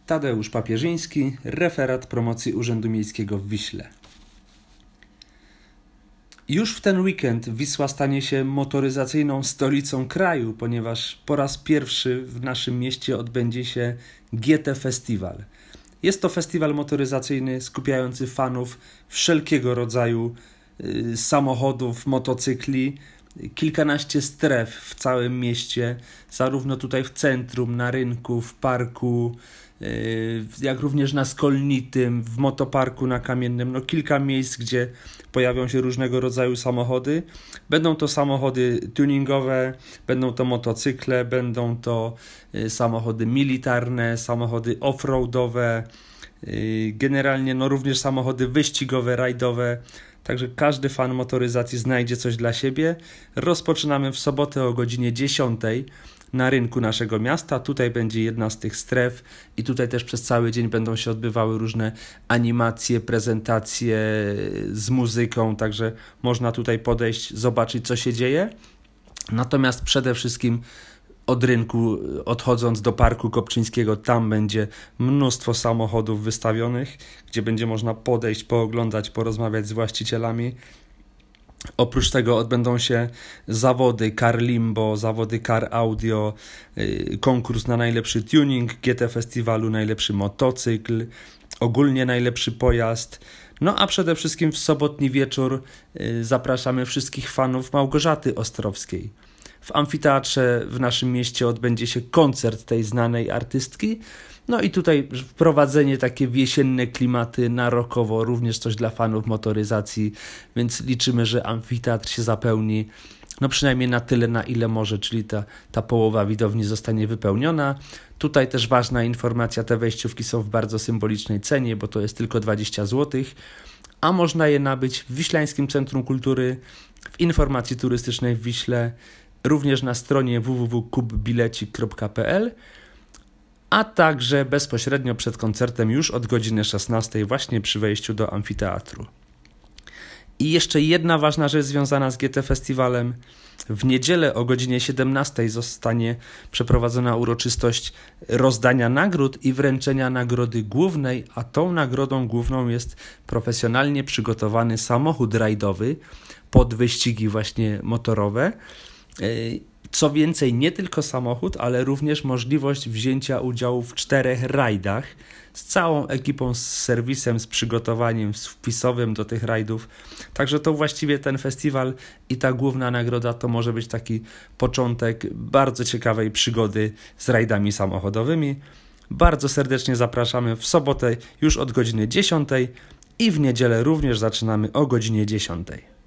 Tadeusz Papierzyński, referat promocji Urzędu Miejskiego w Wiśle. Już w ten weekend Wisła stanie się motoryzacyjną stolicą kraju, ponieważ po raz pierwszy w naszym mieście odbędzie się GT Festiwal. Jest to festiwal motoryzacyjny skupiający fanów wszelkiego rodzaju samochodów, motocykli. Kilkanaście stref w całym mieście, zarówno tutaj w centrum, na rynku, w parku, jak również na Skolnitym, w motoparku na Kamiennym. No kilka miejsc, gdzie pojawią się różnego rodzaju samochody. Będą to samochody tuningowe, będą to motocykle, będą to samochody militarne, samochody off-roadowe, generalnie również samochody wyścigowe, rajdowe. Także każdy fan motoryzacji znajdzie coś dla siebie. Rozpoczynamy w sobotę o godzinie 10 na rynku naszego miasta. Tutaj będzie jedna z tych stref i tutaj też przez cały dzień będą się odbywały różne animacje, prezentacje z muzyką, także można tutaj podejść, zobaczyć co się dzieje. Natomiast przede wszystkim od rynku, odchodząc do Parku Kopczyńskiego, tam będzie mnóstwo samochodów wystawionych, gdzie będzie można podejść, pooglądać, porozmawiać z właścicielami. Oprócz tego odbędą się zawody Car Limbo, zawody Car Audio, konkurs na najlepszy tuning GT Festiwalu, najlepszy motocykl, ogólnie najlepszy pojazd. No a przede wszystkim w sobotni wieczór zapraszamy wszystkich fanów Małgorzaty Ostrowskiej. W amfiteatrze w naszym mieście odbędzie się koncert tej znanej artystki. No i tutaj wprowadzenie takie w jesienne klimaty na rockowo, również coś dla fanów motoryzacji, więc liczymy, że amfiteatr się zapełni przynajmniej na tyle, na ile może, czyli ta połowa widowni zostanie wypełniona. Tutaj też ważna informacja, te wejściówki są w bardzo symbolicznej cenie, bo to jest tylko 20 zł, a można je nabyć w Wiślańskim Centrum Kultury, w informacji turystycznej w Wiśle, również na stronie www.kupbilecik.pl, a także bezpośrednio przed koncertem już od godziny 16 właśnie przy wejściu do amfiteatru. I jeszcze jedna ważna rzecz związana z GT Festiwalem. W niedzielę o godzinie 17 zostanie przeprowadzona uroczystość rozdania nagród i wręczenia nagrody głównej, a tą nagrodą główną jest profesjonalnie przygotowany samochód rajdowy pod wyścigi właśnie motorowe. Co więcej, nie tylko samochód, ale również możliwość wzięcia udziału w 4 rajdach z całą ekipą, z serwisem, z przygotowaniem, z wpisowym do tych rajdów. Także to właściwie ten festiwal i ta główna nagroda to może być taki początek bardzo ciekawej przygody z rajdami samochodowymi. Bardzo serdecznie zapraszamy w sobotę już od godziny 10 i w niedzielę również zaczynamy o godzinie 10.